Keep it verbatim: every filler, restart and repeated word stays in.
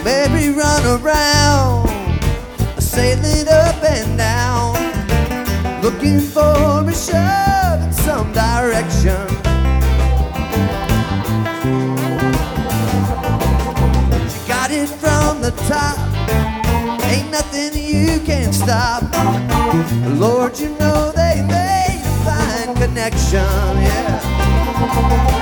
Baby, run around, sailing up and down, looking for a shove in some direction. She got it from the top, ain't nothing you can stop. Lord, you know they made a fine connection, yeah.